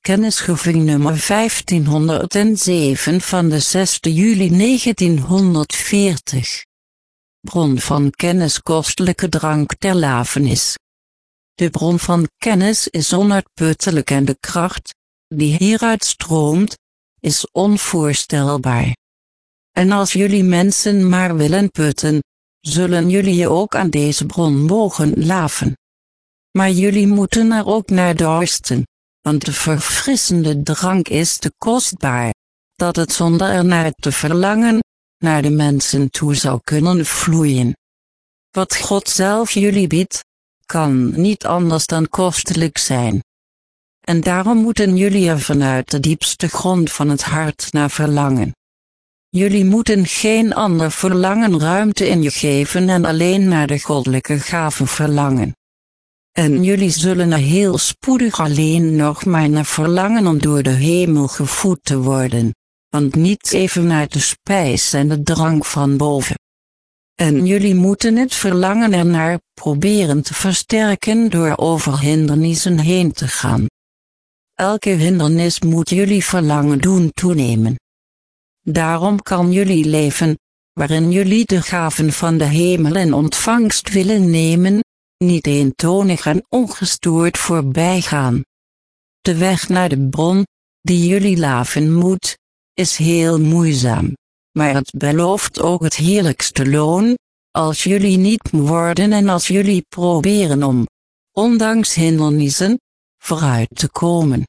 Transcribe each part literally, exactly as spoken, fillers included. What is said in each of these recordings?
Kennisgeving nummer vijftienhonderdzeven van de zesde juli negentienhonderdveertig. Bron van kennis, kostelijke drank ter lafenis. De bron van kennis is onuitputtelijk en de kracht, die hieruit stroomt, is onvoorstelbaar. En als jullie mensen maar willen putten, zullen jullie je ook aan deze bron mogen laven. Maar jullie moeten er ook naar dorsten, want de verfrissende drank is te kostbaar, dat het zonder er naar te verlangen, naar de mensen toe zou kunnen vloeien. Wat God zelf jullie biedt, kan niet anders dan kostelijk zijn. En daarom moeten jullie er vanuit de diepste grond van het hart naar verlangen. Jullie moeten geen ander verlangen ruimte in je geven en alleen naar de goddelijke gaven verlangen. En jullie zullen er heel spoedig alleen nog maar naar verlangen om door de hemel gevoed te worden, want niet even naar de spijs en de drank van boven. En jullie moeten het verlangen ernaar proberen te versterken door over hindernissen heen te gaan. Elke hindernis moet jullie verlangen doen toenemen. Daarom kan jullie leven, waarin jullie de gaven van de hemel in ontvangst willen nemen, niet eentonig en ongestoord voorbij gaan. De weg naar de bron, die jullie laven moet, is heel moeizaam, maar het belooft ook het heerlijkste loon, als jullie niet moe worden en als jullie proberen om, ondanks hindernissen, vooruit te komen.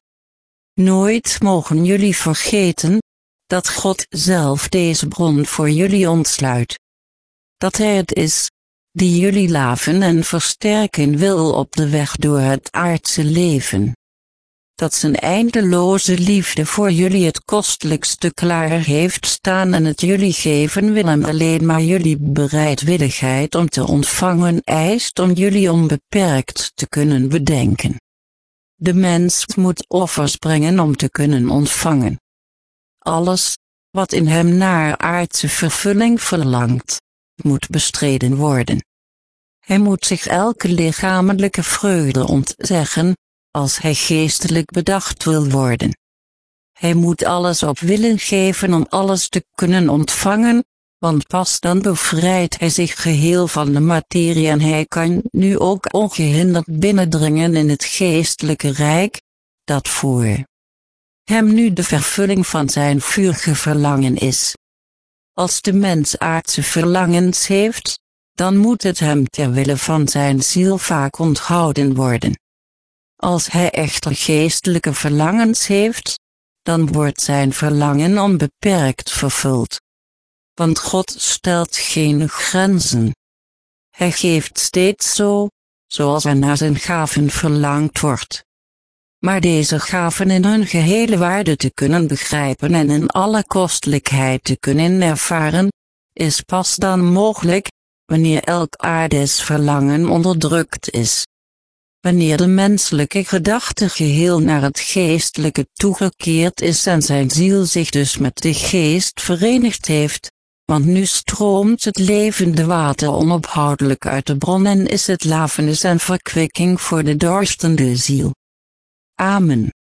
Nooit mogen jullie vergeten, dat God zelf deze bron voor jullie ontsluit. Dat Hij het is, die jullie laven en versterken wil op de weg door het aardse leven. Dat zijn eindeloze liefde voor jullie het kostelijkste klaar heeft staan en het jullie geven wil en alleen maar jullie bereidwilligheid om te ontvangen eist om jullie onbeperkt te kunnen bedenken. De mens moet offers brengen om te kunnen ontvangen. Alles, wat in hem naar aardse vervulling verlangt, moet bestreden worden. Hij moet zich elke lichamelijke vreugde ontzeggen, als hij geestelijk bedacht wil worden. Hij moet alles op willen geven om alles te kunnen ontvangen, want pas dan bevrijdt hij zich geheel van de materie en hij kan nu ook ongehinderd binnendringen in het geestelijke rijk, dat voor hem nu de vervulling van zijn vurige verlangen is. Als de mens aardse verlangens heeft, dan moet het hem ter wille van zijn ziel vaak onthouden worden. Als hij echter geestelijke verlangens heeft, dan wordt zijn verlangen onbeperkt vervuld. Want God stelt geen grenzen. Hij geeft steeds zo, zoals er naar zijn gaven verlangd wordt. Maar deze gaven in hun gehele waarde te kunnen begrijpen en in alle kostelijkheid te kunnen ervaren, is pas dan mogelijk, wanneer elk aardes verlangen onderdrukt is. Wanneer de menselijke gedachte geheel naar het geestelijke toegekeerd is en zijn ziel zich dus met de geest verenigd heeft, want nu stroomt het levende water onophoudelijk uit de bron en is het lafenis en verkwikking voor de dorstende ziel. Amen.